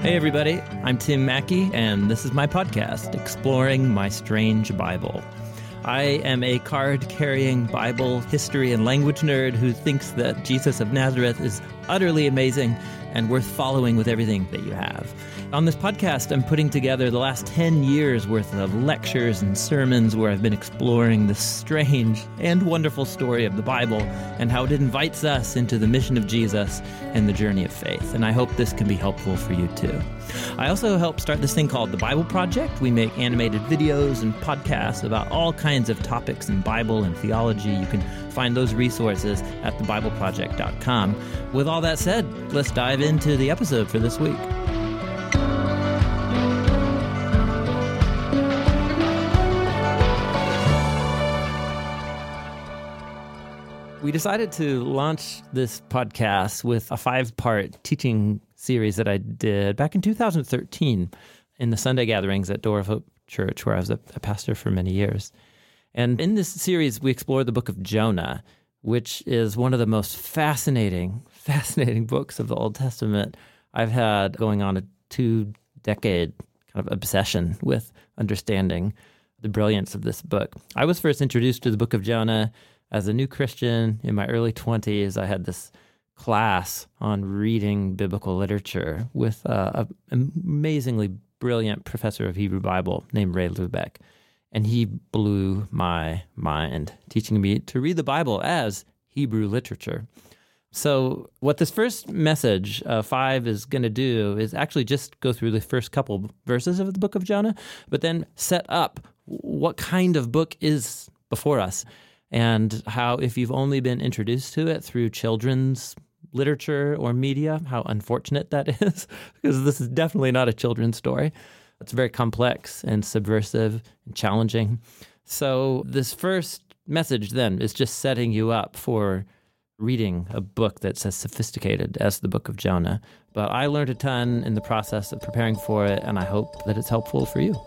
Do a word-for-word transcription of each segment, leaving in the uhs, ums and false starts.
Hey everybody, I'm Tim Mackey, and this is my podcast, Exploring My Strange Bible. I am a card-carrying Bible history and language nerd who thinks that Jesus of Nazareth is utterly amazing and worth following with everything that you have. On this podcast, I'm putting together the last ten years worth of lectures and sermons where I've been exploring the strange and wonderful story of the Bible and how it invites us into the mission of Jesus and the journey of faith. And I hope this can be helpful for you too. I also help start this thing called The Bible Project. We make animated videos and podcasts about all kinds of topics in Bible and theology. You can find those resources at the bible project dot com. With all that said, let's dive into the episode for this week. We decided to launch this podcast with a five-part teaching series that I did back in two thousand thirteen in the Sunday gatherings at Door of Hope Church, where I was a, a pastor for many years. And in this series, we explore the book of Jonah, which is one of the most fascinating, fascinating books of the Old Testament. I've had going on a two-decade kind of obsession with understanding the brilliance of this book. I was first introduced to the book of Jonah as a new Christian in my early twenties. I had this class on reading biblical literature with uh, an amazingly brilliant professor of Hebrew Bible named Ray Lubeck. And he blew my mind, teaching me to read the Bible as Hebrew literature. So what this first message, uh, five, is going to do is actually just go through the first couple verses of the book of Jonah, but then set up what kind of book is before us, and how, if you've only been introduced to it through children's literature or media, how unfortunate that is, because this is definitely not a children's story. It's very complex and subversive and challenging. So this first message then is just setting you up for reading a book that's as sophisticated as the book of Jonah. But I learned a ton in the process of preparing for it, and I hope that it's helpful for you.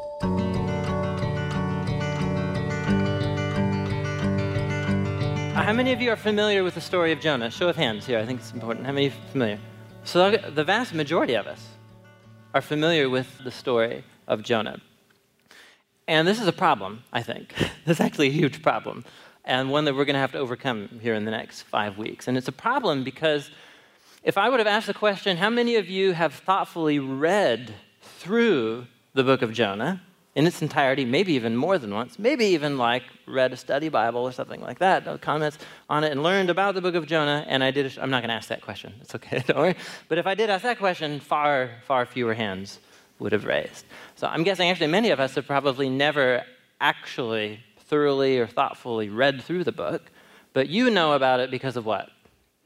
How many of you are familiar with the story of Jonah? Show of hands here. I think it's important. How many are familiar? So the vast majority of us are familiar with the story of Jonah. And this is a problem, I think. This is actually a huge problem, and one that we're going to have to overcome here in the next five weeks. And it's a problem because if I would have asked the question, how many of you have thoughtfully read through the book of Jonah in its entirety, maybe even more than once, maybe even like read a study Bible or something like that, no comments on it, and learned about the book of Jonah, and I did, I'm not going to ask that question. It's okay, don't worry. But if I did ask that question, far, far fewer hands would have raised. So I'm guessing actually many of us have probably never actually thoroughly or thoughtfully read through the book, but you know about it because of what?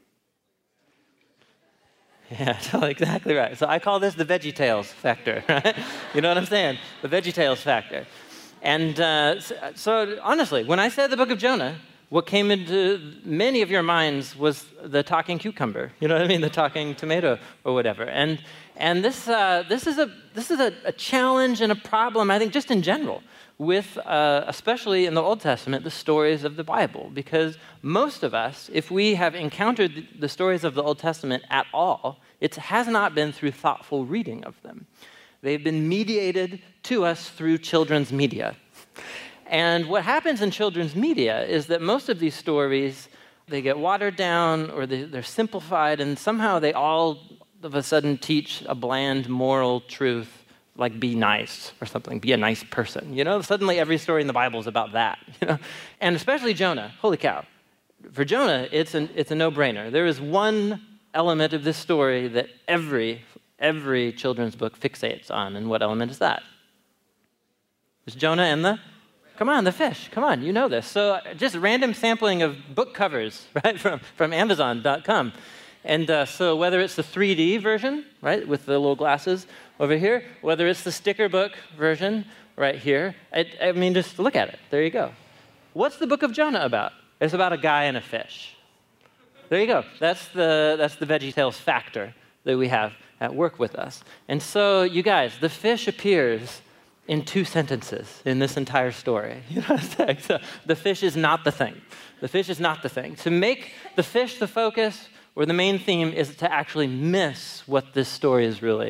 Yeah, totally, exactly right. So I call this the VeggieTales factor, right? You know what I'm saying? The VeggieTales factor. And uh, so, so honestly, when I said the book of Jonah, what came into many of your minds was the talking cucumber. You know what I mean? The talking tomato or whatever. And and this uh, this is a this is a, a challenge and a problem, I think, just in general, with uh, especially in the Old Testament, the stories of the Bible, because most of us, if we have encountered the stories of the Old Testament at all, it has not been through thoughtful reading of them. They've been mediated to us through children's media. And what happens in children's media is that most of these stories, they get watered down or they, they're simplified, and somehow they all of a sudden teach a bland moral truth, like be nice or something, be a nice person. You know, suddenly every story in the Bible is about that. You know, and especially Jonah. Holy cow! For Jonah, it's an it's a no-brainer. There is one element of this story that every every children's book fixates on, and what element is that? It's Jonah and the come on, the fish. Come on, you know this. So just random sampling of book covers, right, from from Amazon dot com. And uh, so whether it's the three D version, right, with the little glasses over here, whether it's the sticker book version right here, I, I mean, just look at it. There you go. What's the book of Jonah about? It's about a guy and a fish. There you go. That's the that's the VeggieTales factor that we have at work with us. And so, you guys, the fish appears in two sentences in this entire story. You know what I'm saying? So the fish is not the thing. The fish is not the thing. To make the fish the focus or the main theme is to actually miss what this story is really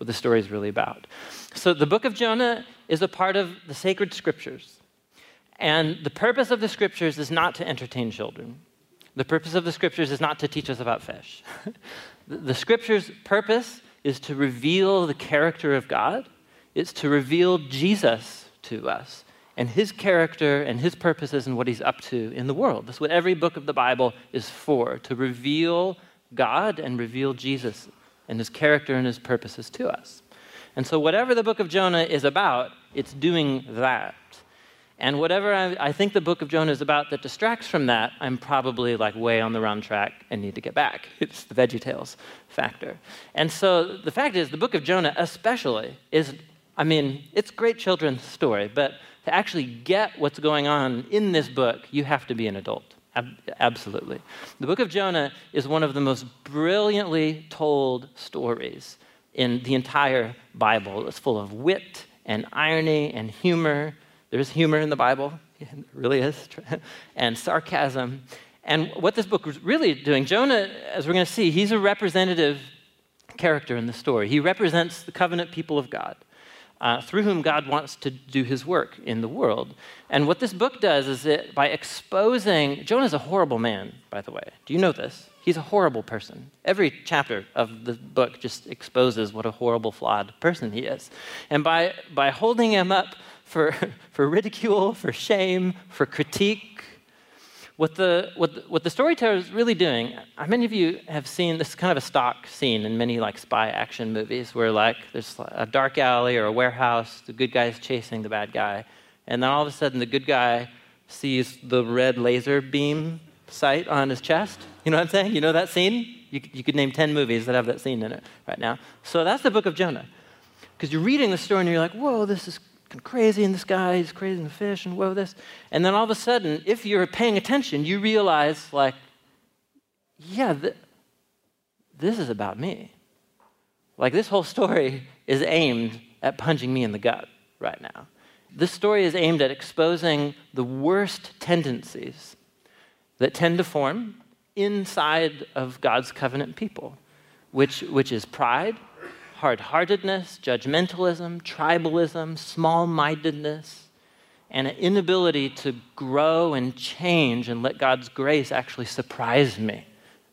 what the story is really about. So the book of Jonah is a part of the sacred scriptures. And the purpose of the scriptures is not to entertain children. The purpose of the scriptures is not to teach us about fish. The scriptures' purpose is to reveal the character of God. It's to reveal Jesus to us and his character and his purposes and what he's up to in the world. That's what every book of the Bible is for, to reveal God and reveal Jesus and his character and his purposes to us. And so whatever the book of Jonah is about, it's doing that. And whatever I, I think the book of Jonah is about that distracts from that, I'm probably like way on the wrong track and need to get back. It's the VeggieTales factor. And so the fact is, the book of Jonah especially is, I mean, it's a great children's story, but to actually get what's going on in this book, you have to be an adult. Ab- absolutely. The book of Jonah is one of the most brilliantly told stories in the entire Bible. It's full of wit and irony and humor. There's humor in the Bible, it really is, and sarcasm. And what this book was really doing, Jonah, as we're going to see, he's a representative character in the story. He represents the covenant people of God, uh, through whom God wants to do his work in the world. And what this book does is that by exposing, Jonah's a horrible man, by the way. Do you know this? He's a horrible person. Every chapter of the book just exposes what a horrible, flawed person he is. And by, by holding him up for, for ridicule, for shame, for critique, what the, what, the, what the storyteller is really doing, how many of you have seen, this is kind of a stock scene in many like spy action movies where like there's a dark alley or a warehouse, the good guy's chasing the bad guy, and then all of a sudden the good guy sees the red laser beam sight on his chest. You know what I'm saying? You know that scene? You, you could name ten movies that have that scene in it right now. So that's the book of Jonah. Because you're reading the story and you're like, whoa, this is crazy, and this guy is crazy in the fish, and whoa, this. And then all of a sudden, if you're paying attention, you realize, like, yeah, th- this is about me. Like, this whole story is aimed at punching me in the gut right now. This story is aimed at exposing the worst tendencies that tend to form inside of God's covenant people, which, which is pride, hard-heartedness, judgmentalism, tribalism, small-mindedness, and an inability to grow and change and let God's grace actually surprise me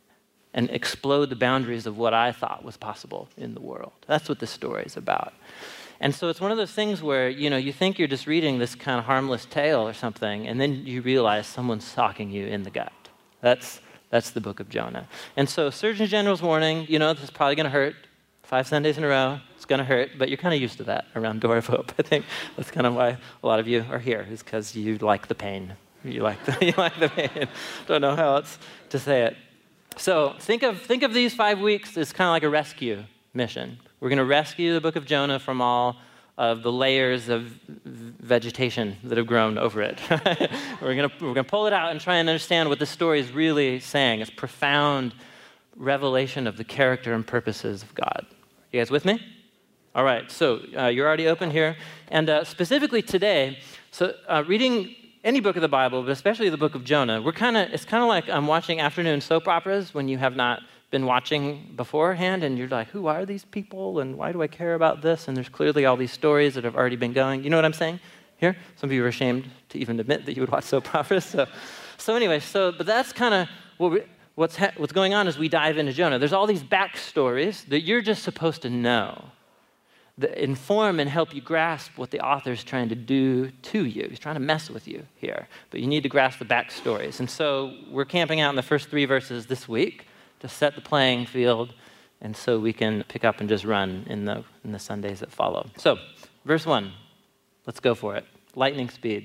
and explode the boundaries of what I thought was possible in the world. That's what this story is about. And so it's one of those things where, you know, you think you're just reading this kind of harmless tale or something, and then you realize someone's stalking you in the gut. That's, that's the book of Jonah. And so Surgeon General's warning, you know, this is probably going to hurt. Five Sundays in a row, it's going to hurt, but you're kind of used to that around Door of Hope. I think that's kind of why a lot of you are here, is because you like the pain. You like the, you like the pain. Don't know how else to say it. So think of, think of these five weeks as kind of like a rescue mission. We're going to rescue the book of Jonah from all of the layers of vegetation that have grown over it. we're going to we're going to pull it out and try and understand what the story is really saying. It's profound revelation of the character and purposes of God. You guys with me? All right, so uh, you're already open here. And uh, specifically today, so uh, reading any book of the Bible, but especially the book of Jonah, we're kind of, it's kind of like I'm watching afternoon soap operas when you have not been watching beforehand, and you're like, who are these people, and why do I care about this? And there's clearly all these stories that have already been going. You know what I'm saying here? Some of you are ashamed to even admit that you would watch soap operas. So, so anyway, so, but that's kind of what we What's, ha- what's going on as we dive into Jonah. There's all these backstories that you're just supposed to know that inform and help you grasp what the author's trying to do to you. He's trying to mess with you here, but you need to grasp the backstories. And so we're camping out in the first three verses this week to set the playing field, and so we can pick up and just run in the, in the Sundays that follow. So, verse one, let's go for it. Lightning speed.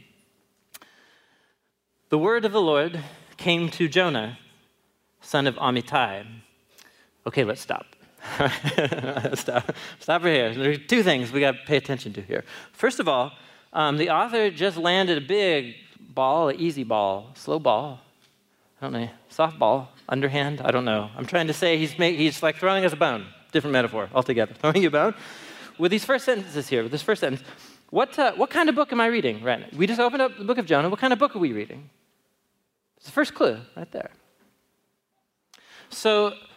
The word of the Lord came to Jonah, son of Amittai. Okay, let's stop. stop. Stop right here. There are two things we got to pay attention to here. First of all, um, the author just landed a big ball, an easy ball, slow ball. I don't know, softball, underhand. I don't know. I'm trying to say he's make, he's like throwing us a bone. Different metaphor altogether. Throwing you a bone. With these first sentences here, with this first sentence, what uh, what kind of book am I reading right now? We just opened up the book of Jonah. What kind of book are we reading? It's the first clue right there. So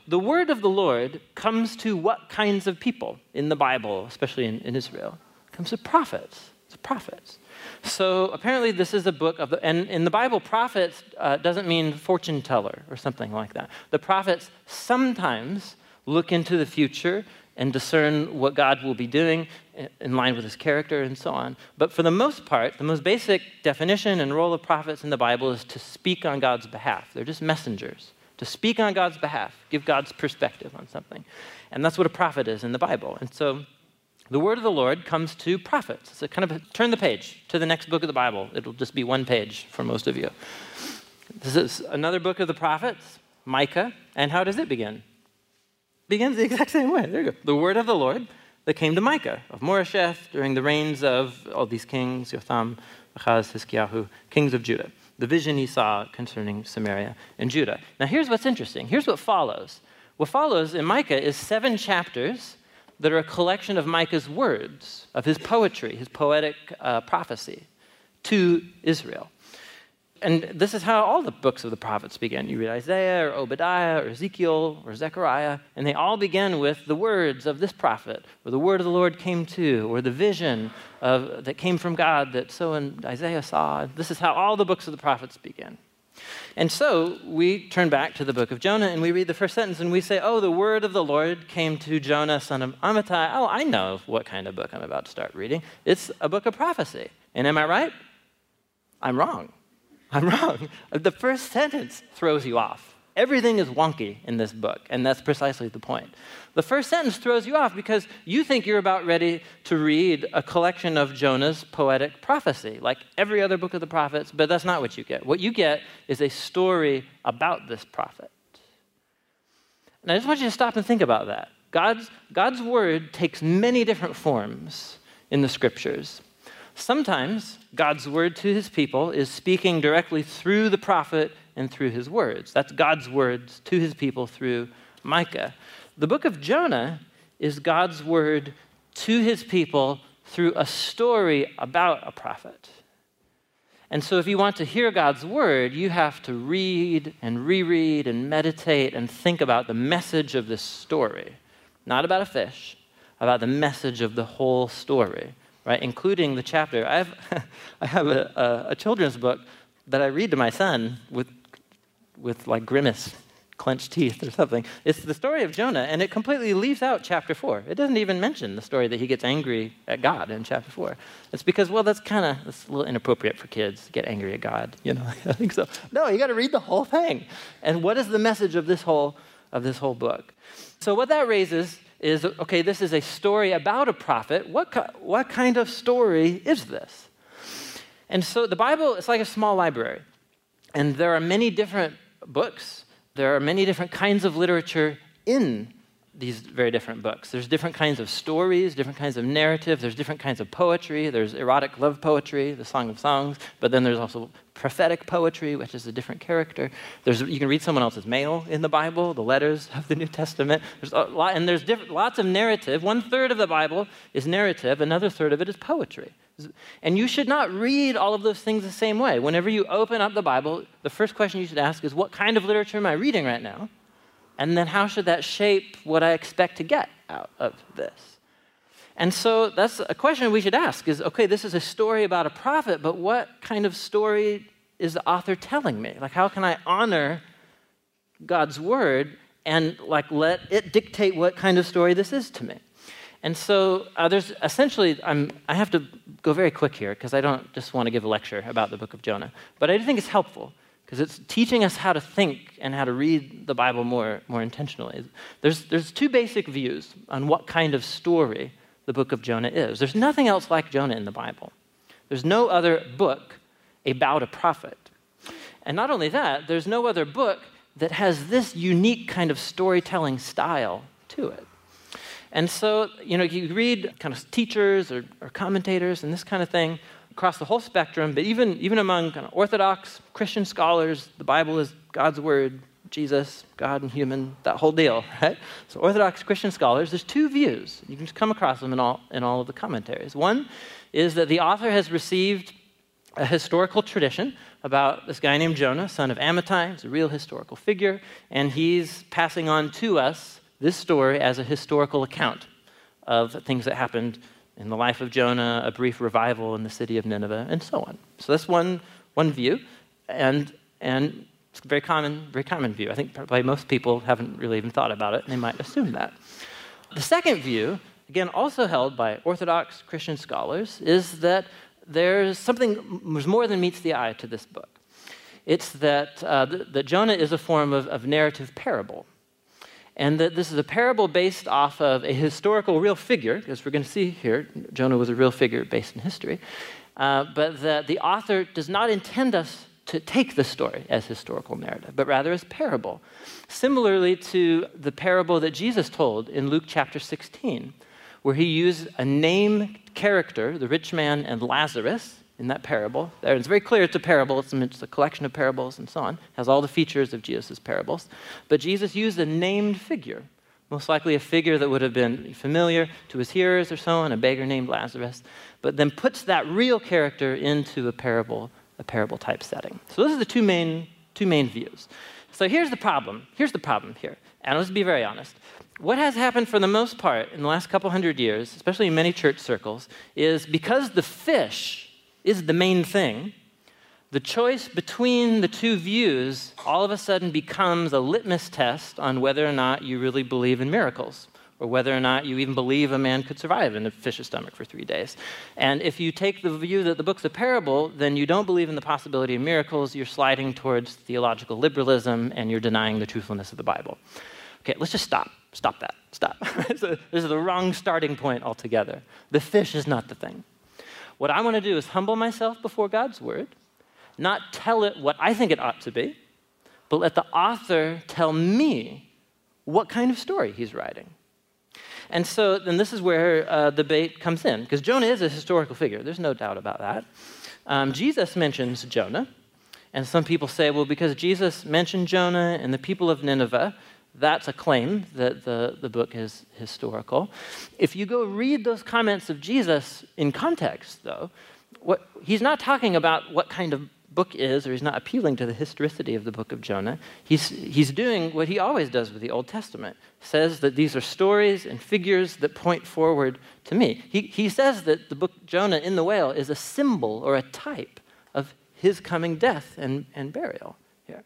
the word of the Lord comes to what kinds of people in the Bible, especially in, in Israel? It comes to prophets. It's prophets. So apparently this is a book of the, and in the Bible, prophets uh, doesn't mean fortune teller or something like that. The prophets sometimes look into the future and discern what God will be doing in line with his character and so on. But for the most part, the most basic definition and role of prophets in the Bible is to speak on God's behalf. They're just messengers. To speak on God's behalf, give God's perspective on something. And that's what a prophet is in the Bible. And so the word of the Lord comes to prophets. So kind of a, turn the page to the next book of the Bible. It'll just be one page for most of you. This is another book of the prophets, Micah. And how does it begin? Begins the exact same way. There you go. The word of the Lord that came to Micah of Moresheth during the reigns of all these kings, Jotham, Achaz, Hiskiyahu, kings of Judah. The vision he saw concerning Samaria and Judah. Now here's what's interesting. Here's what follows. What follows in Micah is seven chapters that are a collection of Micah's words, of his poetry, his poetic uh, prophecy to Israel. And this is how all the books of the prophets begin. You read Isaiah or Obadiah or Ezekiel or Zechariah, and they all begin with the words of this prophet, or the word of the Lord came to, or the vision of, that came from God that so and Isaiah saw. This is how all the books of the prophets begin. And so we turn back to the book of Jonah and we read the first sentence and we say, oh, the word of the Lord came to Jonah, son of Amittai. Oh, I know what kind of book I'm about to start reading. It's a book of prophecy. And am I right? I'm wrong. I'm wrong. The first sentence throws you off. Everything is wonky in this book, and that's precisely the point. The first sentence throws you off because you think you're about ready to read a collection of Jonah's poetic prophecy, like every other book of the prophets, but that's not what you get. What you get is a story about this prophet. And I just want you to stop and think about that. God's, God's word takes many different forms in the scriptures. Sometimes God's word to his people is speaking directly through the prophet and through his words. That's God's words to his people through Micah. The book of Jonah is God's word to his people through a story about a prophet. And so if you want to hear God's word, you have to read and reread and meditate and think about the message of this story. Not about a fish, about the message of the whole story, right? Including the chapter. I have, I have a, a, a children's book that I read to my son with with like grimace, clenched teeth or something. It's the story of Jonah, and it completely leaves out chapter four. It doesn't even mention the story that he gets angry at God in chapter four. It's because, well, that's kind of, that's a little inappropriate for kids to get angry at God, you know, I think so. No, you got to read the whole thing. And what is the message of this whole, of this whole book? So what that raises is, okay, this is a story about a prophet. What, what kind of story is this? And so the Bible is like a small library, and there are many different books. There are many different kinds of literature in these very different books. There's different kinds of stories, different kinds of narrative. There's different kinds of poetry. There's erotic love poetry, the Song of Songs, but then there's also prophetic poetry, which is a different character. There's, you can read someone else's mail in the Bible, the letters of the New Testament. There's a lot, and there's different, lots of narrative. One third of the Bible is narrative. Another third of it is poetry. And you should not read all of those things the same way. Whenever you open up the Bible, the first question you should ask is, what kind of literature am I reading right now? And then how should that shape what I expect to get out of this? And so that's a question we should ask is, okay, this is a story about a prophet, but what kind of story is the author telling me? Like, how can I honor God's word and like let it dictate what kind of story this is to me? And so uh, there's essentially, I'm, I have to go very quick here because I don't just want to give a lecture about the book of Jonah, but I do think it's helpful because it's teaching us how to think and how to read the Bible more, more intentionally. There's, there's two basic views on what kind of story the book of Jonah is. There's nothing else like Jonah in the Bible. There's no other book about a prophet. And not only that, there's no other book that has this unique kind of storytelling style to it. And so, you know, you read kind of teachers or, or commentators and this kind of thing across the whole spectrum, but even, even among kind of Orthodox Christian scholars, the Bible is God's word, Jesus, God and human, that whole deal, right? So Orthodox Christian scholars, there's two views. You can just come across them in all, in all of the commentaries. One is that the author has received a historical tradition about this guy named Jonah, son of Amittai. He's a real historical figure, and he's passing on to us this story as a historical account of things that happened in the life of Jonah, a brief revival in the city of Nineveh, and so on. So that's one, one view, and, and it's a very common, very common view. I think probably most people haven't really even thought about it, and they might assume that. The second view, again, also held by Orthodox Christian scholars, is that there's something, there's more than meets the eye to this book. It's that, uh, that, that Jonah is a form of, of narrative parable. And that this is a parable based off of a historical real figure, because we're going to see here, Jonah was a real figure based in history, uh, but that the author does not intend us to take the story as historical narrative, but rather as parable. Similarly to the parable that Jesus told in Luke chapter sixteen, where he used a named character, the rich man and Lazarus, in that parable. There, it's very clear it's a parable. It's, it's a collection of parables and so on. It has all the features of Jesus' parables. But Jesus used a named figure, most likely a figure that would have been familiar to his hearers or so on, a beggar named Lazarus, but then puts that real character into a parable, a parable type setting. So those are the two main, two main views. So here's the problem. Here's the problem here. And let's be very honest. What has happened for the most part in the last couple hundred years, especially in many church circles, is because the fish is the main thing, the choice between the two views all of a sudden becomes a litmus test on whether or not you really believe in miracles, or whether or not you even believe a man could survive in a fish's stomach for three days. And if you take the view that the book's a parable, then you don't believe in the possibility of miracles, you're sliding towards theological liberalism, and you're denying the truthfulness of the Bible. Okay, let's just stop. Stop that. Stop. So this is the wrong starting point altogether. The fish is not the thing. What I want to do is humble myself before God's word, not tell it what I think it ought to be, but let the author tell me what kind of story he's writing. And so then this is where uh, the debate comes in, because Jonah is a historical figure. There's no doubt about that. Um, Jesus mentions Jonah, and some people say, well, because Jesus mentioned Jonah and the people of Nineveh, that's a claim that the, the book is historical. If you go read those comments of Jesus in context, though, what, he's not talking about what kind of book is, or he's not appealing to the historicity of the book of Jonah. He's, he's doing what he always does with the Old Testament, says that these are stories and figures that point forward to me. He, he says that the book Jonah in the whale is a symbol or a type of his coming death and, and burial here.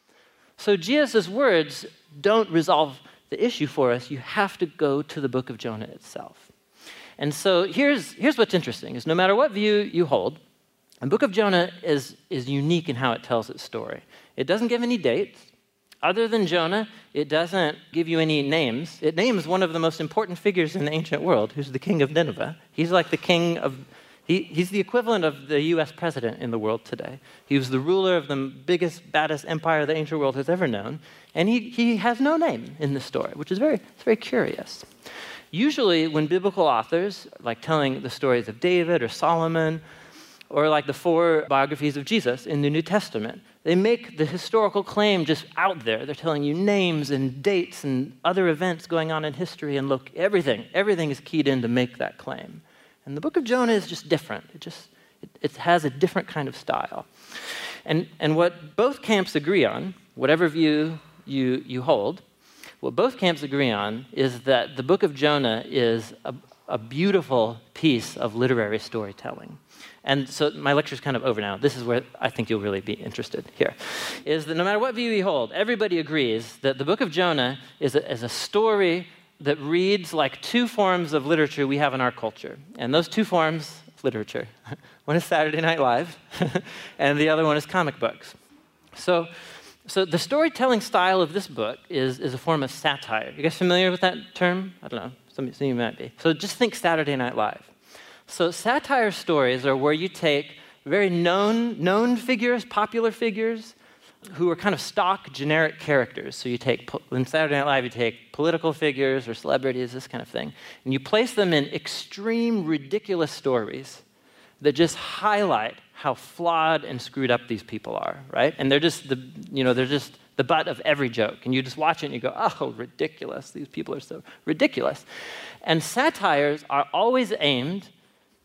So Jesus' words don't resolve the issue for us. You have to go to the book of Jonah itself. And so here's, here's what's interesting, is no matter what view you hold, the book of Jonah is, is unique in how it tells its story. It doesn't give any dates. Other than Jonah, it doesn't give you any names. It names one of the most important figures in the ancient world, who's the king of Nineveh. He's like the king of, he, he's the equivalent of the U S president in the world today. He was the ruler of the biggest, baddest empire the ancient world has ever known. And he, he has no name in this story, which is very, it's very curious. Usually when biblical authors, like telling the stories of David or Solomon, or like the four biographies of Jesus in the New Testament, they make the historical claim just out there. They're telling you names and dates and other events going on in history, and look, everything, everything is keyed in to make that claim. And the book of Jonah is just different. It just, it, it has a different kind of style. And, and what both camps agree on, whatever view you, you hold, what both camps agree on is that the book of Jonah is a, a beautiful piece of literary storytelling. And so my lecture's kind of over now. This is where I think you'll really be interested here, is that no matter what view you hold, everybody agrees that the book of Jonah is a, is a story that reads like two forms of literature we have in our culture. And those two forms of literature, one is Saturday Night Live, and the other one is comic books. So, so the storytelling style of this book is, is a form of satire. You guys familiar with that term? I don't know. Some, some of you might be. So just think Saturday Night Live. So satire stories are where you take very known, known figures, popular figures, who are kind of stock, generic characters. So you take, in Saturday Night Live, you take political figures or celebrities, this kind of thing, and you place them in extreme, ridiculous stories that just highlight how flawed and screwed up these people are, right? And they're just the, you know, they're just the butt of every joke. And you just watch it and you go, oh, ridiculous. These people are so ridiculous. And satires are always aimed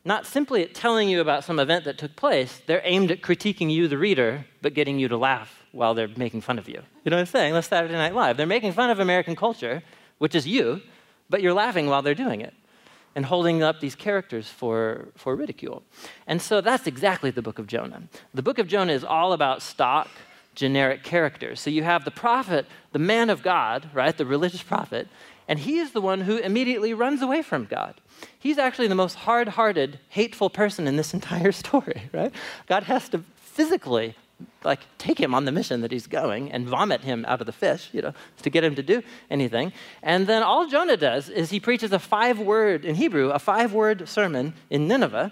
not simply at telling you about some event that took place, they're aimed at critiquing you, the reader, but getting you to laugh while they're making fun of you. You know what I'm saying? That's Saturday Night Live. They're making fun of American culture, which is you, but you're laughing while they're doing it and holding up these characters for, for ridicule. And so that's exactly the book of Jonah. The book of Jonah is all about stock, generic characters. So you have the prophet, the man of God, right, the religious prophet, and he is the one who immediately runs away from God. He's actually the most hard-hearted, hateful person in this entire story, right? God has to physically like take him on the mission that he's going and vomit him out of the fish, you know, to get him to do anything. And then all Jonah does is he preaches a five-word, in Hebrew, a five-word sermon in Nineveh.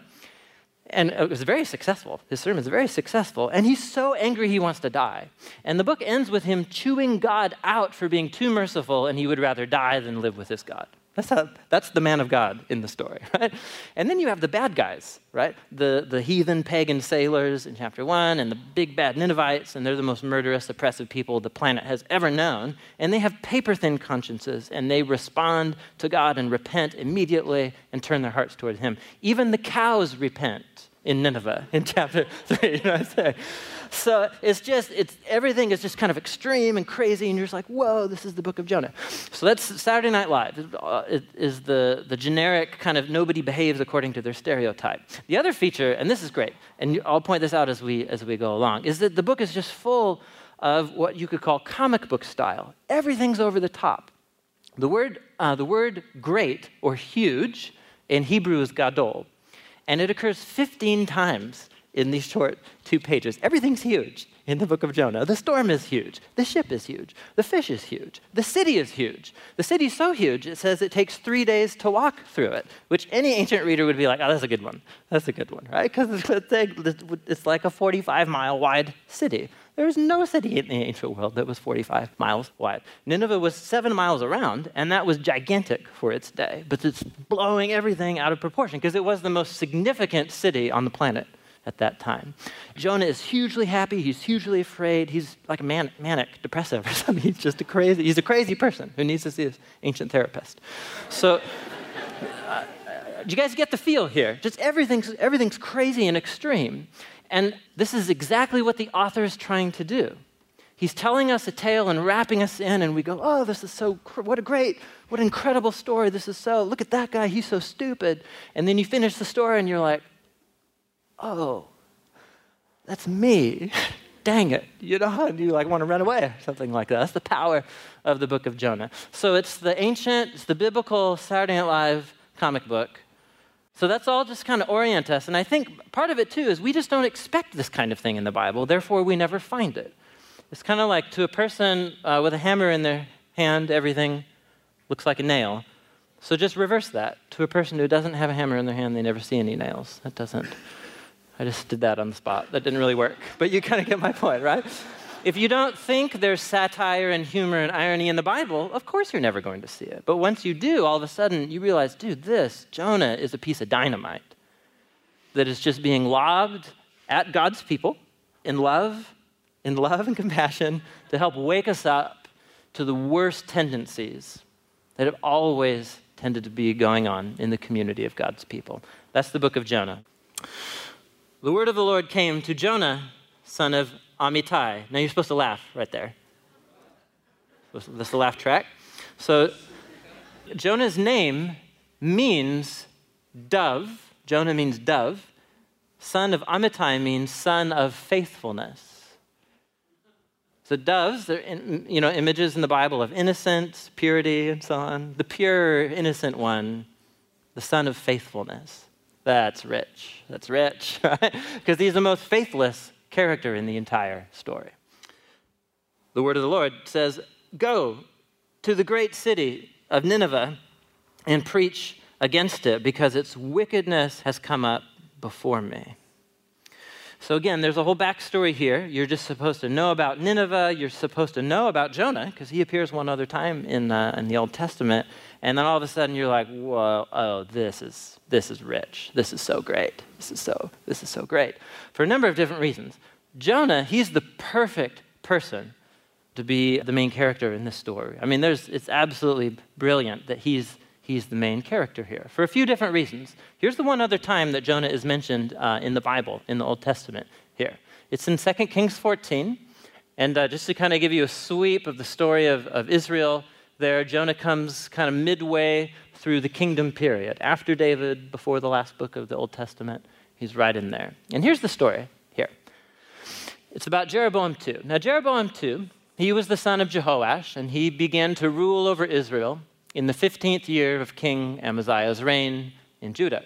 And it was very successful. His sermon is very successful. And he's so angry he wants to die. And the book ends with him chewing God out for being too merciful, and he would rather die than live with his God. That's how, that's the man of God in the story, right? And then you have the bad guys, right? The, the heathen pagan sailors in chapter one, and the big bad Ninevites, and they're the most murderous, oppressive people the planet has ever known. And they have paper-thin consciences, and they respond to God and repent immediately and turn their hearts toward him. Even the cows repent in Nineveh in chapter three, you know what I'm saying? So it's just, it's everything is just kind of extreme and crazy, and you're just like, whoa, this is the book of Jonah. So that's Saturday Night Live. It is the, the generic kind of nobody behaves according to their stereotype. The other feature, and this is great, and I'll point this out as we as we go along, is that the book is just full of what you could call comic book style. Everything's over the top. The word, uh, the word great or huge in Hebrew is gadol, and it occurs fifteen times in these short two pages. Everything's huge in the book of Jonah. The storm is huge. The ship is huge. The fish is huge. The city is huge. The city's so huge, it says it takes three days to walk through it, which any ancient reader would be like, oh, that's a good one. That's a good one, right? Because it's like a forty-five mile wide city. There was no city in the ancient world that was forty-five miles wide. Nineveh was seven miles around, and that was gigantic for its day. But it's blowing everything out of proportion because it was the most significant city on the planet at that time. Jonah is hugely happy. He's hugely afraid. He's like a man, manic, depressive or something. He's just a crazy, he's a crazy person who needs to see his ancient therapist. So, uh, do you guys get the feel here? Just everything's, everything's crazy and extreme. And this is exactly what the author is trying to do. He's telling us a tale and wrapping us in, and we go, oh, this is so, cr- what a great, what an incredible story. This is so, look at that guy, he's so stupid. And then you finish the story and you're like, oh, that's me. Dang it. You know, and you like want to run away or something like that. That's the power of the book of Jonah. So it's the ancient, it's the biblical Saturday Night Live comic book. So that's all just kind of orient us. And I think part of it too is we just don't expect this kind of thing in the Bible, therefore we never find it. It's kind of like to a person uh, with a hammer in their hand, everything looks like a nail. So just reverse that. To a person who doesn't have a hammer in their hand, they never see any nails. That doesn't... I just did that on the spot. That didn't really work. But you kind of get my point, right? If you don't think there's satire and humor and irony in the Bible, of course you're never going to see it. But once you do, all of a sudden you realize, dude, this, Jonah, is a piece of dynamite that is just being lobbed at God's people in love, in love and compassion to help wake us up to the worst tendencies that have always tended to be going on in the community of God's people. That's the book of Jonah. The word of the Lord came to Jonah, son of Amittai. Now you're supposed to laugh right there. That's the laugh track. So Jonah's name means dove. Jonah means dove. Son of Amittai means son of faithfulness. So doves, they're in, you know, images in the Bible of innocence, purity, and so on. The pure, innocent one, the son of faithfulness. That's rich. That's rich, right? Because he's the most faithless character in the entire story. The word of the Lord says, go to the great city of Nineveh and preach against it because its wickedness has come up before me. So again, there's a whole backstory here. You're just supposed to know about Nineveh. You're supposed to know about Jonah because he appears one other time in uh, in the Old Testament. And then all of a sudden you're like, whoa, oh, this is this is rich. This is so great. This is so this is so great for a number of different reasons. Jonah, he's the perfect person to be the main character in this story. I mean, there's it's absolutely brilliant that he's he's the main character here for a few different reasons. Here's the one other time that Jonah is mentioned uh, in the Bible, in the Old Testament here. It's in Second Kings fourteen. And uh, just to kind of give you a sweep of the story of, of Israel there, Jonah comes kind of midway through the kingdom period. After David, before the last book of the Old Testament, he's right in there. And here's the story here. It's about Jeroboam the Second. Now, Jeroboam the Second, he was the son of Jehoash, and he began to rule over Israel in the fifteenth year of King Amaziah's reign in Judah.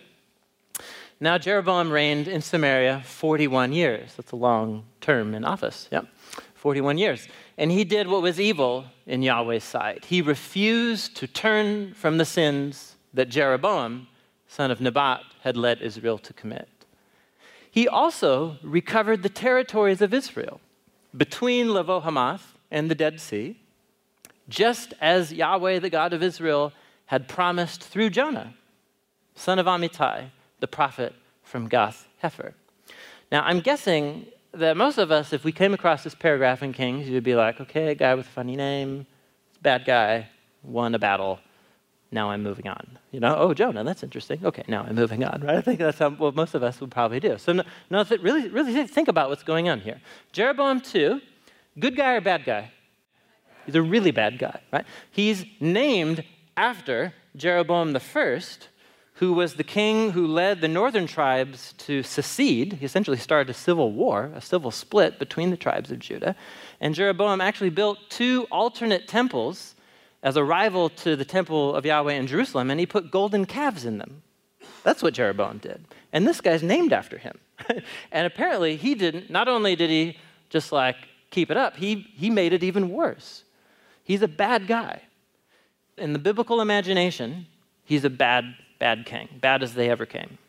Now, Jeroboam reigned in Samaria forty-one years. That's a long term in office, yep. forty-one years. And he did what was evil in Yahweh's sight. He refused to turn from the sins that Jeroboam, son of Nebat, had led Israel to commit. He also recovered the territories of Israel between Lavo-Hamath and the Dead Sea, just as Yahweh, the God of Israel, had promised through Jonah, son of Amittai, the prophet from Gath-Hepher. Now, I'm guessing that most of us, if we came across this paragraph in Kings, you'd be like, okay, a guy with a funny name, bad guy, won a battle, now I'm moving on. You know, oh, Jonah, that's interesting. Okay, now I'm moving on, right? I think that's how, what most of us would probably do. So no, no really, really think about what's going on here. Jeroboam the Second, good guy or bad guy? He's a really bad guy, right? He's named after Jeroboam the First, who was the king who led the northern tribes to secede. He essentially started a civil war, a civil split between the tribes of Judah. And Jeroboam actually built two alternate temples as a rival to the temple of Yahweh in Jerusalem, and he put golden calves in them. That's what Jeroboam did. And this guy's named after him. And apparently he didn't, not only did he just like keep it up, he, he made it even worse. He's a bad guy. In the biblical imagination, he's a bad Bad king, bad as they ever came.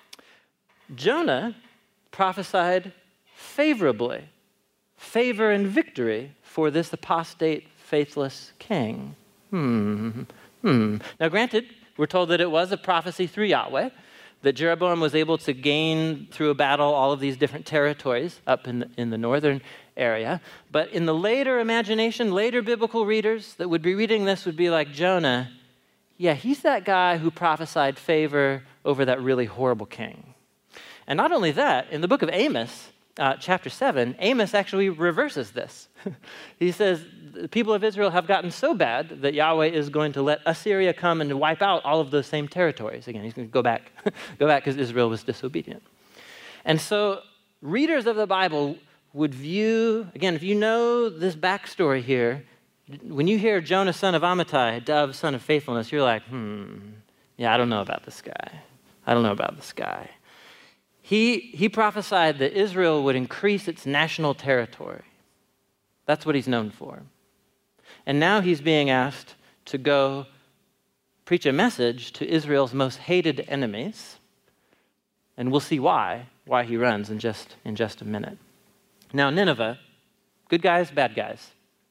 Jonah prophesied favorably, favor and victory for this apostate, faithless king. Hmm. Hmm. Now, granted, we're told that it was a prophecy through Yahweh, that Jeroboam was able to gain through a battle all of these different territories up in the, in the northern area. But in the later imagination, later biblical readers that would be reading this would be like, Jonah, yeah, he's that guy who prophesied favor over that really horrible king. And not only that, in the book of Amos, uh, chapter seven, Amos actually reverses this. He says, the people of Israel have gotten so bad that Yahweh is going to let Assyria come and wipe out all of those same territories. Again, he's going to go back, go back because Israel was disobedient. And so readers of the Bible would view, again, if you know this backstory here, when you hear Jonah, son of Amittai, dove, son of faithfulness, you're like, hmm, yeah, I don't know about this guy. I don't know about this guy. He, he prophesied that Israel would increase its national territory. That's what he's known for. And now he's being asked to go preach a message to Israel's most hated enemies. And we'll see why, why he runs in just, in just a minute. Now, Nineveh, good guys, bad guys.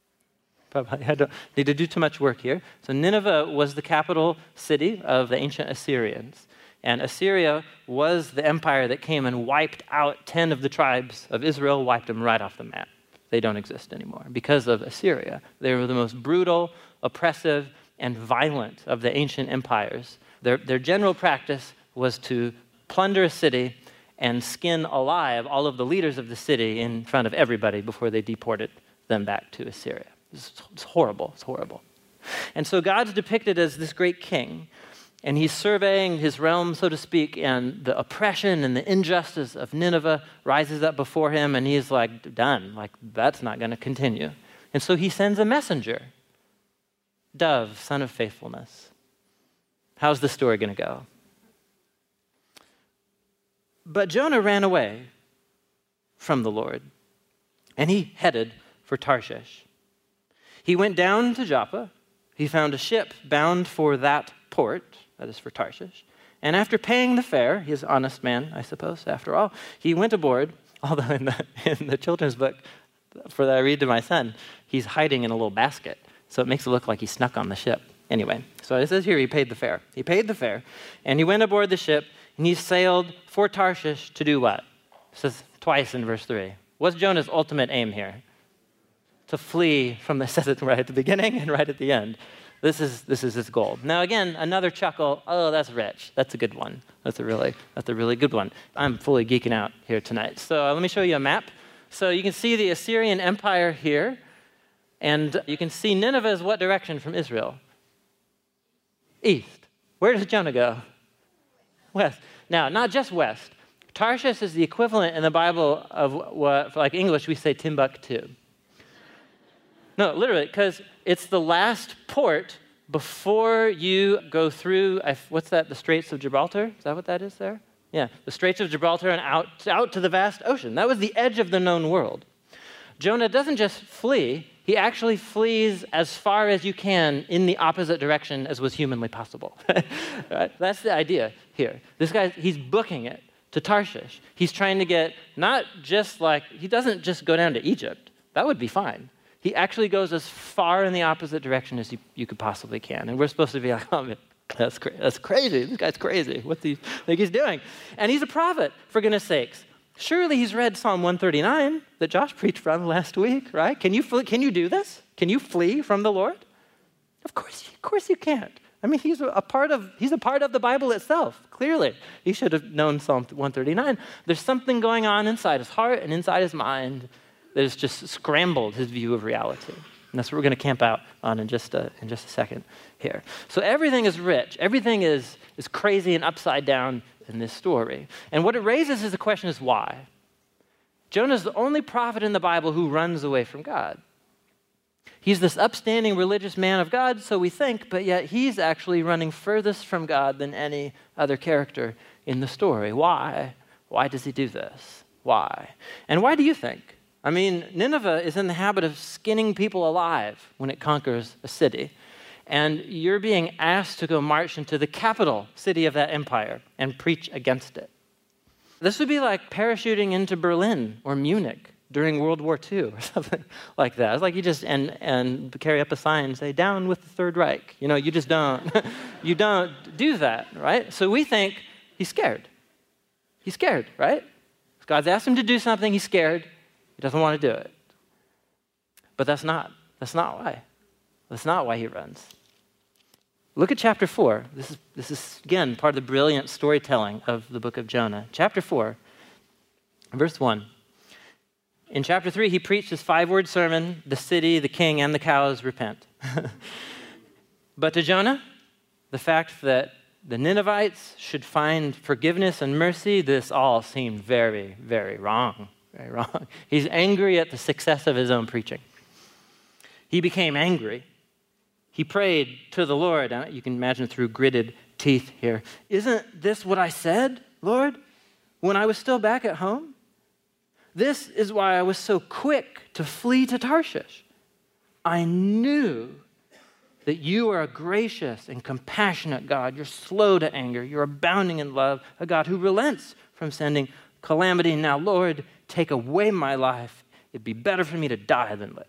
I don't need to do too much work here. So Nineveh was the capital city of the ancient Assyrians. And Assyria was the empire that came and wiped out ten of the tribes of Israel, wiped them right off the map. They don't exist anymore. Because of Assyria, they were the most brutal, oppressive, and violent of the ancient empires. Their, their general practice was to plunder a city and skin alive all of the leaders of the city in front of everybody before they deported them back to Assyria. It's horrible. It's horrible. And so God's depicted as this great king, and he's surveying his realm, so to speak, and the oppression and the injustice of Nineveh rises up before him, and he's like, done. Like, that's not going to continue. And so he sends a messenger, Dove, son of faithfulness. How's the story going to go? But Jonah ran away from the Lord, and he headed for Tarshish. He went down to Joppa. He found a ship bound for that port, that is for Tarshish. And after paying the fare, he's an honest man, I suppose, after all, he went aboard, although in the, in the children's book, for that I read to my son, he's hiding in a little basket. So it makes it look like he snuck on the ship. Anyway, so it says here he paid the fare. He paid the fare, and he went aboard the ship, and he sailed for Tarshish to do what? It says twice in verse three. What's Jonah's ultimate aim here? To flee from the, says it right at the beginning and right at the end, This is this is his goal. Now again, another chuckle. Oh, that's rich. That's a good one. That's a really that's a really good one. I'm fully geeking out here tonight. So uh, let me show you a map. So you can see the Assyrian Empire here, and you can see Nineveh is what direction from Israel? East. Where does Jonah go? West. Now, not just west. Tarshish is the equivalent in the Bible of what, for like English, we say Timbuktu. No, literally, because it's the last port before you go through, what's that, the Straits of Gibraltar? Is that what that is there? Yeah, the Straits of Gibraltar and out, out to the vast ocean. That was the edge of the known world. Jonah doesn't just flee, he actually flees as far as you can in the opposite direction as was humanly possible. Right? That's the idea here. This guy, he's booking it to Tarshish. He's trying to get not just like, he doesn't just go down to Egypt. That would be fine. He actually goes as far in the opposite direction as you, you could possibly can. And we're supposed to be like, oh, man, that's, cra- that's crazy. This guy's crazy. What do you think he's doing? And he's a prophet, for goodness sakes. Surely he's read Psalm one thirty-nine that Josh preached from last week, right? Can you flee, can you do this? Can you flee from the Lord? Of course, of course you can't. I mean, he's a part of he's a part of the Bible itself. Clearly, he should have known Psalm one thirty-nine. There's something going on inside his heart and inside his mind that has just scrambled his view of reality. And that's what we're going to camp out on in just a, in just a second here. So everything is rich. Everything is, is crazy and upside down in this story. And what it raises is the question is why? Jonah's the only prophet in the Bible who runs away from God. He's this upstanding religious man of God, so we think, but yet he's actually running furthest from God than any other character in the story. Why? Why does he do this? Why? And why do you think? I mean, Nineveh is in the habit of skinning people alive when it conquers a city. And you're being asked to go march into the capital city of that empire and preach against it. This would be like parachuting into Berlin or Munich during World War Two or something like that. It's like you just, and, and carry up a sign and say, down with the Third Reich. You know, you just don't, you don't do that, right? So we think he's scared. He's scared, right? God's asked him to do something, he's scared. He doesn't want to do it. But that's not, that's not why. That's not why he runs. Look at chapter four. This is, this is, again, part of the brilliant storytelling of the book of Jonah. Chapter four, verse one. In chapter three, he preached his five-word sermon, the city, the king, and the cows repent. But to Jonah, the fact that the Ninevites should find forgiveness and mercy, this all seemed very, very wrong. Very wrong. He's angry at the success of his own preaching. He became angry. He prayed to the Lord. You can imagine through gritted teeth here. Isn't this what I said, Lord, when I was still back at home? This is why I was so quick to flee to Tarshish. I knew that you are a gracious and compassionate God. You're slow to anger. You're abounding in love, a God who relents from sending calamity. Now, Lord, take away my life. It'd be better for me to die than live.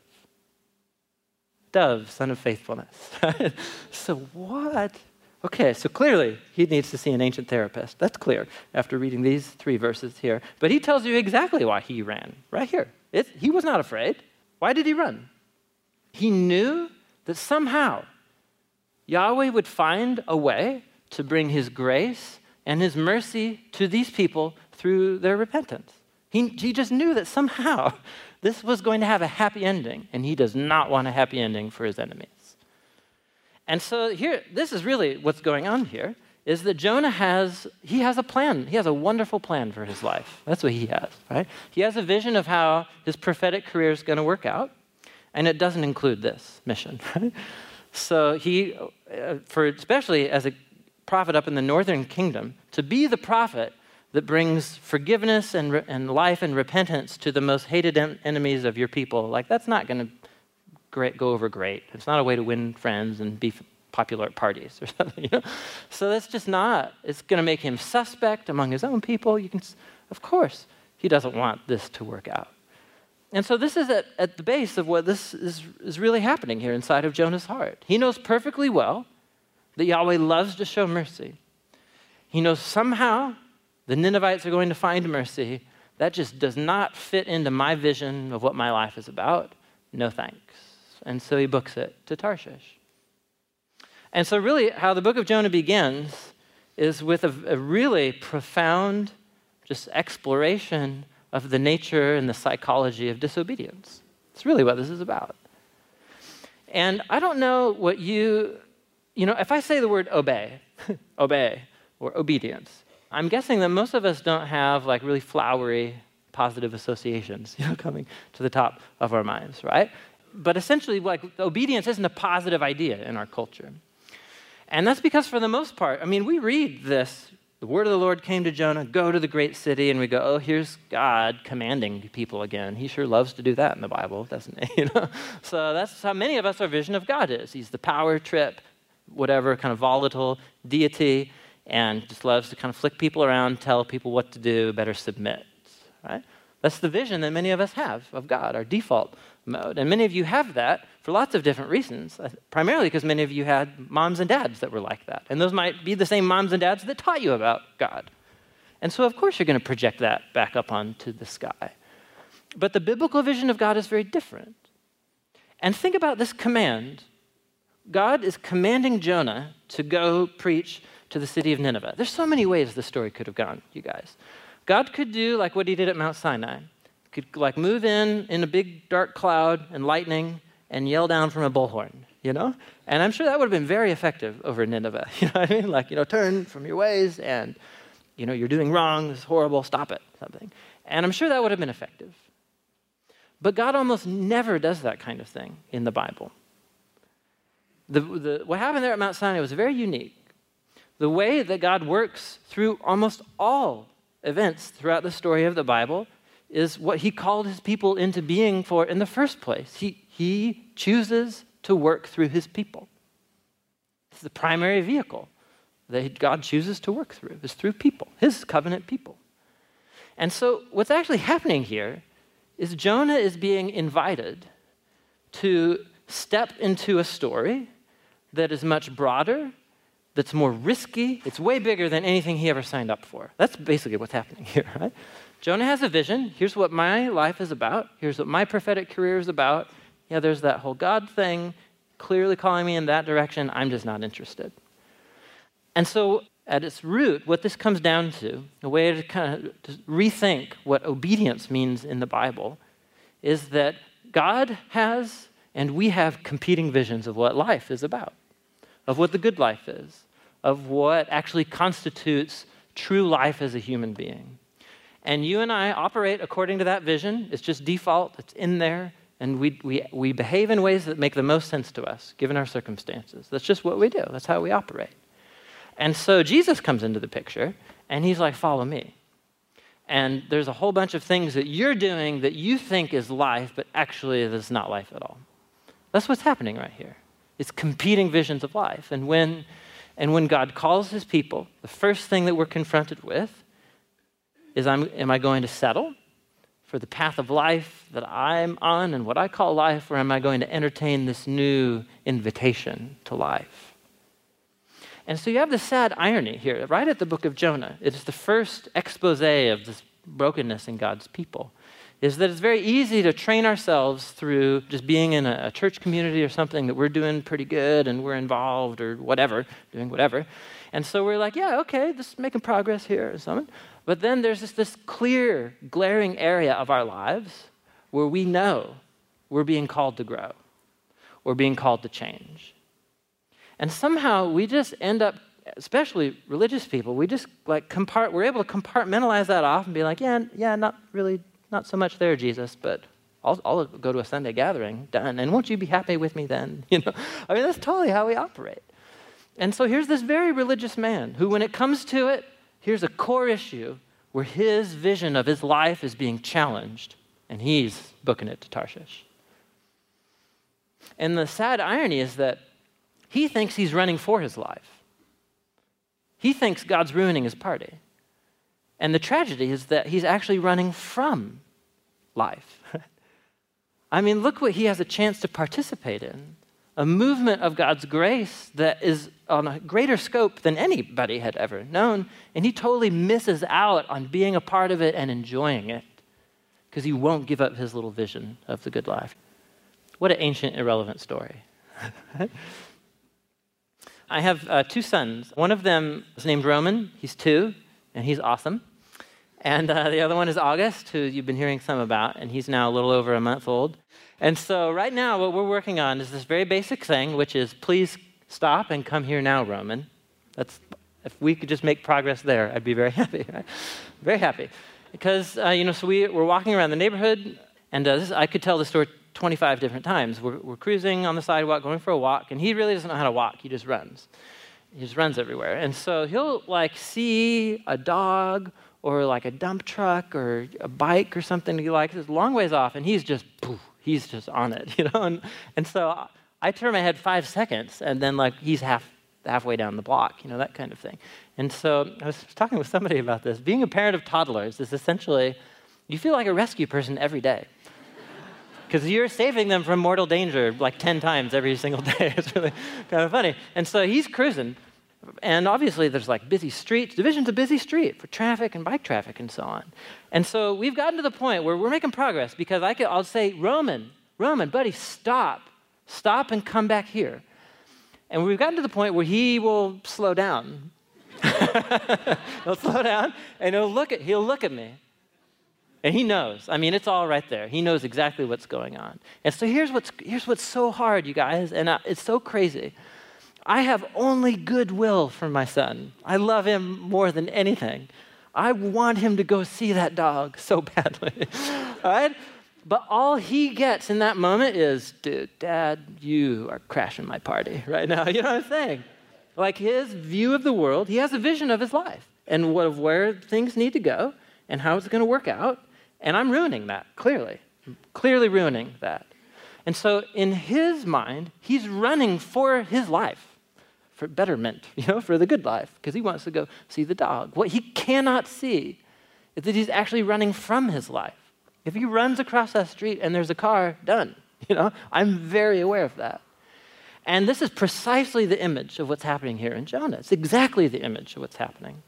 Dove, son of faithfulness. So what? Okay, so clearly he needs to see an ancient therapist. That's clear after reading these three verses here. But he tells you exactly why he ran, right here. It, he was not afraid. Why did he run? He knew that somehow Yahweh would find a way to bring his grace and his mercy to these people through their repentance. He, he just knew that somehow this was going to have a happy ending, and he does not want a happy ending for his enemies. And so here, this is really what's going on here, is that Jonah has, he has a plan. He has a wonderful plan for his life. That's what he has, right? He has a vision of how his prophetic career is going to work out, and it doesn't include this mission, right? So he, uh, for especially as a prophet up in the northern kingdom, to be the prophet that brings forgiveness and, re- and life and repentance to the most hated en- enemies of your people, like that's not going to great, go over great. It's not a way to win friends and be f- popular at parties or something. You know? So that's just not. It's going to make him suspect among his own people. You can, of course, he doesn't want this to work out. And so this is at, at the base of what this is, is really happening here inside of Jonah's heart. He knows perfectly well that Yahweh loves to show mercy. He knows somehow the Ninevites are going to find mercy. That just does not fit into my vision of what my life is about. No thanks. And so he books it to Tarshish. And so really how the book of Jonah begins is with a, a really profound just exploration of the nature and the psychology of disobedience. It's really what this is about. And I don't know what you, you know, if I say the word obey, obey, or obedience, I'm guessing that most of us don't have like really flowery positive associations, you know, coming to the top of our minds, right? But essentially, like, obedience isn't a positive idea in our culture. And that's because for the most part, I mean, we read this, the word of the Lord came to Jonah, go to the great city, and we go, oh, here's God commanding people again. He sure loves to do that in the Bible, doesn't he? You know? So that's how many of us, our vision of God is. He's the power trip, whatever, kind of volatile deity, and just loves to kind of flick people around, tell people what to do, better submit, right? That's the vision that many of us have of God, our default mode. And many of you have that for lots of different reasons, primarily because many of you had moms and dads that were like that. And those might be the same moms and dads that taught you about God. And so, of course, you're going to project that back up onto the sky. But the biblical vision of God is very different. And think about this command. God is commanding Jonah to go preach to the city of Nineveh. There's so many ways the story could have gone, you guys. God could do like what he did at Mount Sinai. Could like move in in a big dark cloud and lightning and yell down from a bullhorn, you know? And I'm sure that would have been very effective over Nineveh. You know what I mean? Like, you know, turn from your ways and, you know, you're doing wrong, it's horrible, stop it, something. And I'm sure that would have been effective. But God almost never does that kind of thing in the Bible. The, the, what happened there at Mount Sinai was very unique. The way that God works through almost all events throughout the story of the Bible is what he called his people into being for in the first place. He, he chooses to work through his people. It's the primary vehicle that God chooses to work through, is through people, his covenant people. And so what's actually happening here is Jonah is being invited to step into a story that is much broader, that's more risky. It's way bigger than anything he ever signed up for. That's basically what's happening here, right? Jonah has a vision. Here's what my life is about. Here's what my prophetic career is about. Yeah, there's that whole God thing clearly calling me in that direction. I'm just not interested. And so at its root, what this comes down to, a way to kind of to rethink what obedience means in the Bible, is that God has and we have competing visions of what life is about, of what the good life is, of what actually constitutes true life as a human being. And you and I operate according to that vision. It's just default. It's in there. And we, we, we behave in ways that make the most sense to us, given our circumstances. That's just what we do. That's how we operate. And so Jesus comes into the picture, and he's like, follow me. And there's a whole bunch of things that you're doing that you think is life, but actually it's not life at all. That's what's happening right here. It's competing visions of life. And when, and when God calls his people, the first thing that we're confronted with is, I'm, am I going to settle for the path of life that I'm on and what I call life, or am I going to entertain this new invitation to life? And so you have the sad irony here, right at the book of Jonah. It is the first expose of this brokenness in God's people, is that it's very easy to train ourselves through just being in a, a church community or something that we're doing pretty good and we're involved or whatever, doing whatever. And so we're like, yeah, okay, just making progress here or something. But then there's this, this clear, glaring area of our lives where we know we're being called to grow or being called to change. And somehow we just end up, especially religious people, we just like compart, we're able to compartmentalize that off and be like, yeah, yeah, not really, not so much there, Jesus, but I'll, I'll go to a Sunday gathering, done. And won't you be happy with me then? You know, I mean, that's totally how we operate. And so here's this very religious man who, when it comes to it, here's a core issue where his vision of his life is being challenged, and he's booking it to Tarshish. And the sad irony is that he thinks he's running for his life. He thinks God's ruining his party. And the tragedy is that he's actually running from life. I mean, look what he has a chance to participate in. A movement of God's grace that is on a greater scope than anybody had ever known, and he totally misses out on being a part of it and enjoying it because he won't give up his little vision of the good life. What an ancient, irrelevant story. I have uh, two sons. One of them is named Roman. He's two, and he's awesome. And uh, the other one is August, who you've been hearing some about, and he's now a little over a month old. And so right now what we're working on is this very basic thing, which is please stop and come here now, Roman. That's, if we could just make progress there, I'd be very happy. Right? Very happy. Because, uh, you know, so we, we're walking around the neighborhood, and uh, this, I could tell the story twenty-five different times. We're, we're cruising on the sidewalk, going for a walk, and he really doesn't know how to walk. He just runs. He just runs everywhere. And so he'll, like, see a dog or, like, a dump truck or a bike or something he likes. It's a long ways off, and he's just, poof, he's just on it, you know? And, and so I turn my head five seconds, and then, like, he's half halfway down the block, you know, that kind of thing. And so I was talking with somebody about this. Being a parent of toddlers is essentially, you feel like a rescue person every day. Because you're saving them from mortal danger like ten times every single day. It's really kind of funny. And so he's cruising, and obviously there's like busy streets. Division's a busy street for traffic and bike traffic and so on. And so we've gotten to the point where we're making progress because I could, I'll say, Roman, Roman, buddy, stop. Stop and come back here. And we've gotten to the point where he will slow down. He'll slow down, and he'll look at, he'll look at me. And he knows. I mean, it's all right there. He knows exactly what's going on. And so here's what's, here's what's so hard, you guys, and uh, it's so crazy. I have only goodwill for my son. I love him more than anything. I want him to go see that dog so badly, all right? But all he gets in that moment is, dude, Dad, you are crashing my party right now. You know what I'm saying? Like his view of the world, he has a vision of his life and what, of where things need to go and how it's going to work out. And I'm ruining that, clearly. I'm clearly ruining that. And so in his mind, he's running for his life, for betterment, you know, for the good life, because he wants to go see the dog. What he cannot see is that he's actually running from his life. If he runs across that street and there's a car, done. You know, I'm very aware of that. And this is precisely the image of what's happening here in Jonah. It's exactly the image of what's happening.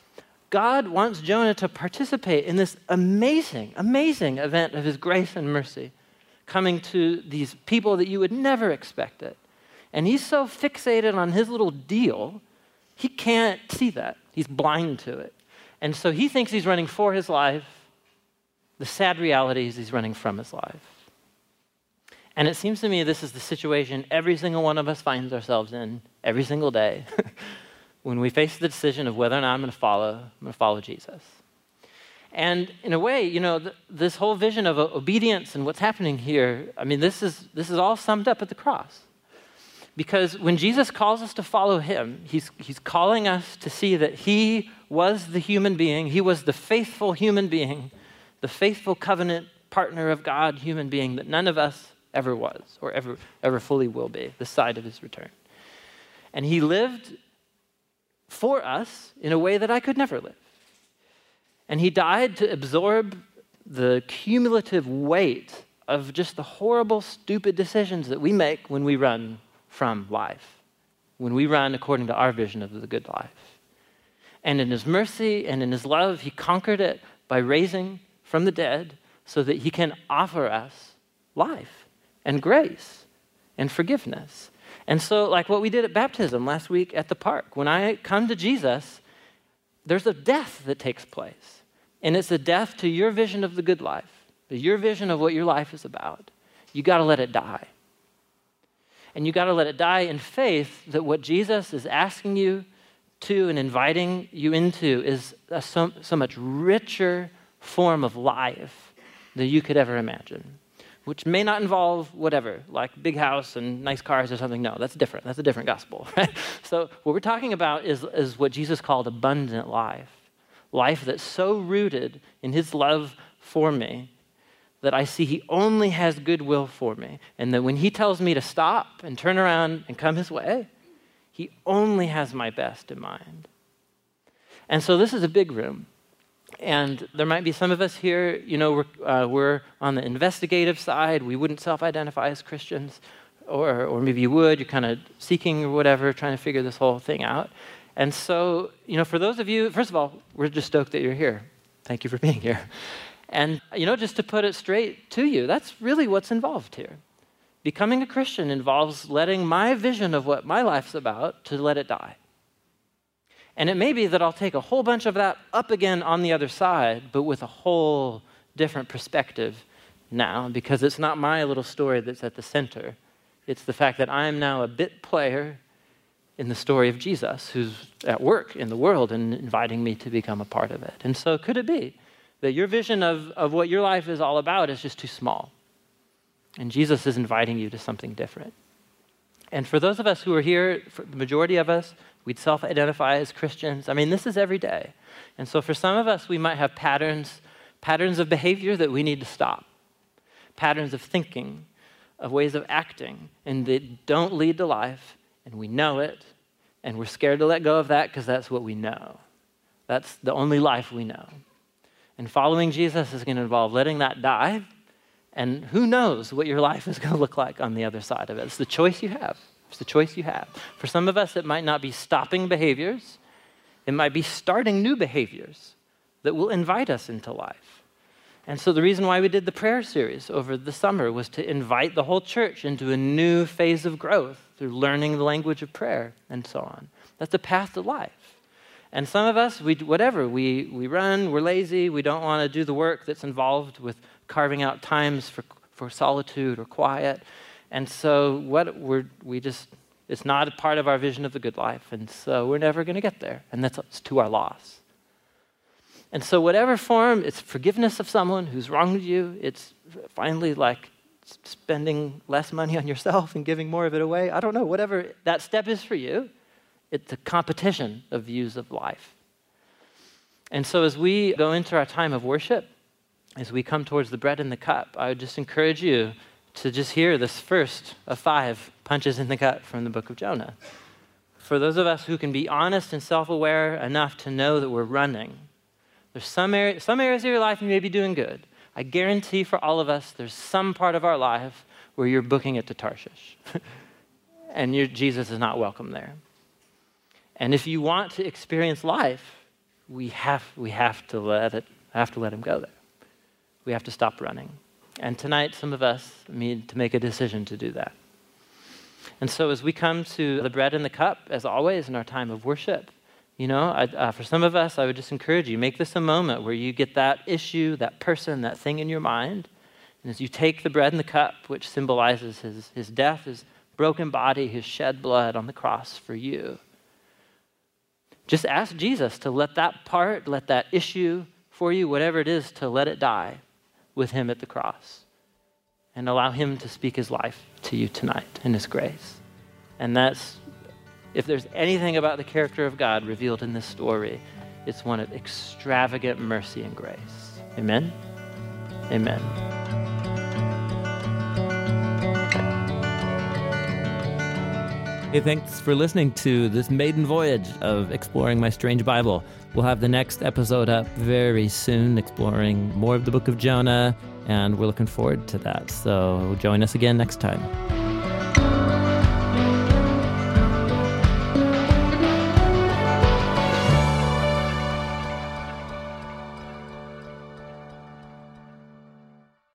God wants Jonah to participate in this amazing, amazing event of his grace and mercy coming to these people that you would never expect it. And he's so fixated on his little deal, he can't see that. He's blind to it. And so he thinks he's running for his life. The sad reality is he's running from his life. And it seems to me this is the situation every single one of us finds ourselves in every single day when we face the decision of whether or not I'm going to follow, I'm going to follow Jesus. And in a way, you know, th- this whole vision of uh, obedience and what's happening here, I mean, this is this is all summed up at the cross. Because when Jesus calls us to follow him, he's, he's calling us to see that he was the human being, he was the faithful human being, the faithful covenant partner of God human being that none of us ever was or ever, ever fully will be this side of his return. And he lived for us in a way that I could never live. And he died to absorb the cumulative weight of just the horrible, stupid decisions that we make when we run from life, when we run according to our vision of the good life. And in his mercy and in his love, he conquered it by raising from the dead so that he can offer us life and grace and forgiveness. And so like what we did at baptism last week at the park, when I come to Jesus, there's a death that takes place. And it's a death to your vision of the good life, your vision of what your life is about. You got to let it die. And you got to let it die in faith that what Jesus is asking you to and inviting you into is a so, so much richer form of life than you could ever imagine, which may not involve whatever, like big house and nice cars or something. No, that's different. That's a different gospel, right? So what we're talking about is, is what Jesus called abundant life, life that's so rooted in his love for me that I see he only has goodwill for me, and that when he tells me to stop and turn around and come his way, he only has my best in mind. And so this is a big room. And there might be some of us here, you know, we're, uh, we're on the investigative side. We wouldn't self-identify as Christians, or, or maybe you would. You're kind of seeking or whatever, trying to figure this whole thing out. And so, you know, for those of you, first of all, we're just stoked that you're here. Thank you for being here. And, you know, just to put it straight to you, that's really what's involved here. becoming a Christian involves letting my vision of what my life's about to let it die. And it may be that I'll take a whole bunch of that up again on the other side, but with a whole different perspective now, because it's not my little story that's at the center. It's the fact that I am now a bit player in the story of Jesus, who's at work in the world and inviting me to become a part of it. And so could it be that your vision of, of what your life is all about is just too small? And Jesus is inviting you to something different. And for those of us who are here, for the majority of us, we'd self-identify as Christians. I mean, this is every day. And so for some of us, we might have patterns, patterns of behavior that we need to stop, patterns of thinking, of ways of acting, and that don't lead to life, and we know it, and we're scared to let go of that because that's what we know. That's the only life we know. And following Jesus is going to involve letting that die, and who knows what your life is going to look like on the other side of it. It's the choice you have. It's the choice you have. For some of us, it might not be stopping behaviors. It might be starting new behaviors that will invite us into life. And so the reason why we did the prayer series over the summer was to invite the whole church into a new phase of growth through learning the language of prayer and so on. That's the path to life. And some of us, we whatever, we, we run, we're lazy, we don't want to do the work that's involved with carving out times for, for solitude or quiet. And so what we're, we just, it's not a part of our vision of the good life. And so we're never going to get there. And that's it's to our loss. And so whatever form, it's forgiveness of someone who's wronged you. It's finally like spending less money on yourself and giving more of it away. I don't know, whatever that step is for you, it's a competition of views of life. And so as we go into our time of worship, as we come towards the bread and the cup, I would just encourage you to just hear this first of five punches in the gut from the book of Jonah. For those of us who can be honest and self-aware enough to know that we're running, there's some, area, some areas of your life you may be doing good. I guarantee for all of us, there's some part of our life where you're booking it to Tarshish. And you're, Jesus is not welcome there. And if you want to experience life, we have, we have to let it, have to let him go there. We have to stop running. And tonight, some of us need to make a decision to do that. And so as we come to the bread and the cup, as always, in our time of worship, you know, I, uh, for some of us, I would just encourage you, make this a moment where you get that issue, that person, that thing in your mind. And as you take the bread and the cup, which symbolizes his, his death, his broken body, his shed blood on the cross for you, just ask Jesus to let that part, let that issue for you, whatever it is, to let it die with him at the cross. And allow him to speak his life to you tonight in his grace. And that's, if there's anything about the character of God revealed in this story, it's one of extravagant mercy and grace. Amen? Amen. Hey, thanks for listening to this maiden voyage of exploring my strange Bible. We'll have the next episode up very soon, exploring more of the book of Jonah, and we're looking forward to that. So join us again next time.